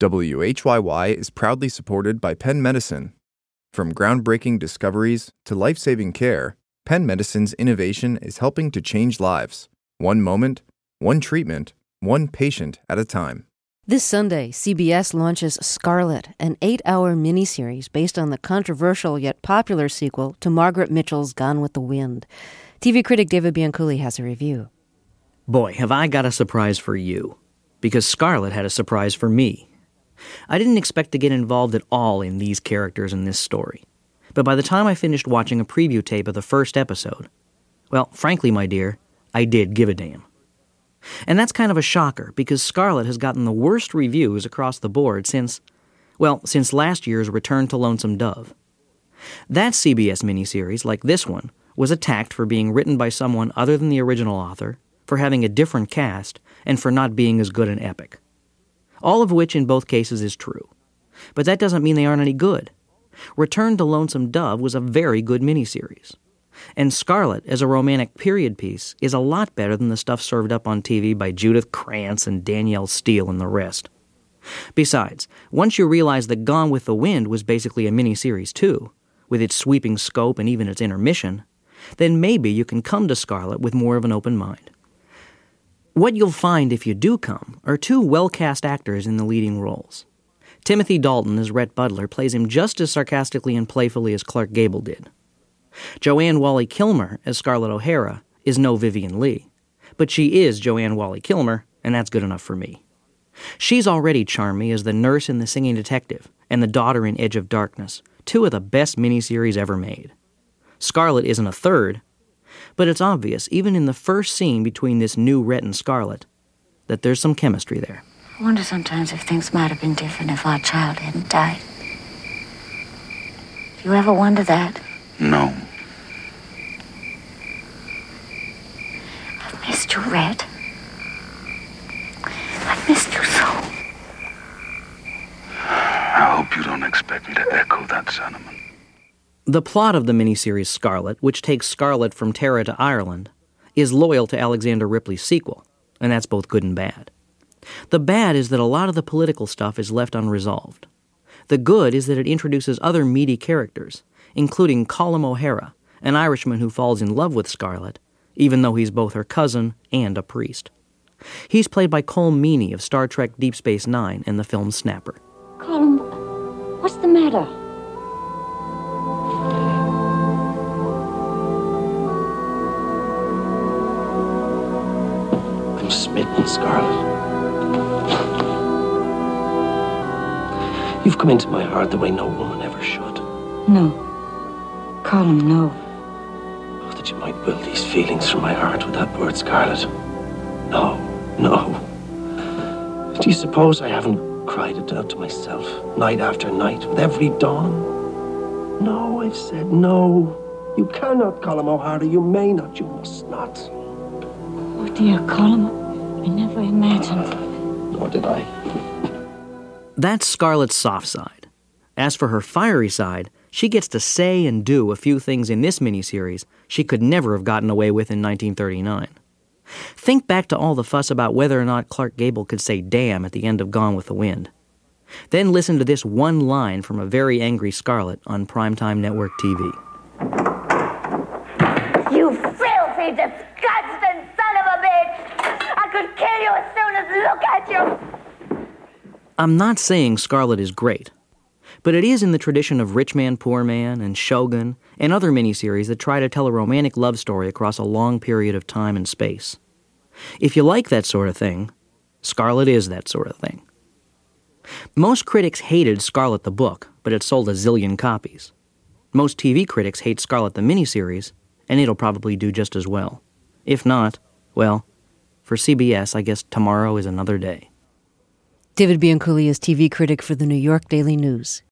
WHYY is proudly supported by Penn Medicine. From groundbreaking discoveries to life-saving care, Penn Medicine's innovation is helping to change lives. One moment, one treatment, one patient at a time. This Sunday, CBS launches Scarlet, an 8-hour miniseries based on the controversial yet popular sequel to Margaret Mitchell's Gone with the Wind. TV critic David Bianculli has a review. Boy, have I got a surprise for you. Because Scarlet had a surprise for me. I didn't expect to get involved at all in these characters in this story. But by the time I finished watching a preview tape of the first episode, well, frankly, my dear, I did give a damn. And that's kind of a shocker, because Scarlet has gotten the worst reviews across the board since last year's Return to Lonesome Dove. That CBS miniseries, like this one, was attacked for being written by someone other than the original author, for having a different cast, and for not being as good an epic. All of which in both cases is true. But that doesn't mean they aren't any good. Return to Lonesome Dove was a very good miniseries. And Scarlet, as a romantic period piece, is a lot better than the stuff served up on TV by Judith Krantz and Danielle Steele and the rest. Besides, once you realize that Gone with the Wind was basically a miniseries too, with its sweeping scope and even its intermission, then maybe you can come to Scarlet with more of an open mind. What you'll find if you do come are two well-cast actors in the leading roles. Timothy Dalton as Rhett Butler plays him just as sarcastically and playfully as Clark Gable did. Joanne Whalley-Kilmer as Scarlett O'Hara is no Vivien Leigh, but she is Joanne Whalley-Kilmer, and that's good enough for me. She's already charmed me as the nurse in The Singing Detective and the daughter in Edge of Darkness, two of the best miniseries ever made. Scarlet isn't a third, but it's obvious, even in the first scene between this new Rhett and Scarlett, that there's some chemistry there. I wonder sometimes if things might have been different if our child hadn't died. Do you ever wonder that? No. I've missed you, Rhett. I've missed you so. I hope you don't expect me to echo that sentiment. The plot of the miniseries Scarlet, which takes Scarlet from Tara to Ireland, is loyal to Alexander Ripley's sequel, and that's both good and bad. The bad is that a lot of the political stuff is left unresolved. The good is that it introduces other meaty characters, including Colm O'Hara, an Irishman who falls in love with Scarlet, even though he's both her cousin and a priest. He's played by Colm Meaney of Star Trek Deep Space Nine and the film Snapper. Colm, what's the matter? I'm smitten, Scarlet. You've come into my heart the way no woman ever should. No. Colm, no. Oh, that you might will these feelings from my heart with that word, Scarlet. No, no. Do you suppose I haven't cried it out to myself, night after night, with every dawn? No, I've said no. You cannot, Colm O'Hara. You may not. You must not. Oh, dear Colm. I never imagined. Nor did I. That's Scarlett's soft side. As for her fiery side, she gets to say and do a few things in this miniseries she could never have gotten away with in 1939. Think back to all the fuss about whether or not Clark Gable could say damn at the end of Gone with the Wind. Then listen to this one line from a very angry Scarlet on primetime network TV. You filthy, disgusting son of a bitch! I could kill you as soon as look at you! I'm not saying Scarlet is great, but it is in the tradition of Rich Man, Poor Man, and Shogun, and other miniseries that try to tell a romantic love story across a long period of time and space. If you like that sort of thing, Scarlet is that sort of thing. Most critics hated Scarlet the book, but it sold a zillion copies. Most TV critics hate Scarlet the miniseries, and it'll probably do just as well. If not, well, for CBS, I guess tomorrow is another day. David Bianculli is TV critic for the New York Daily News.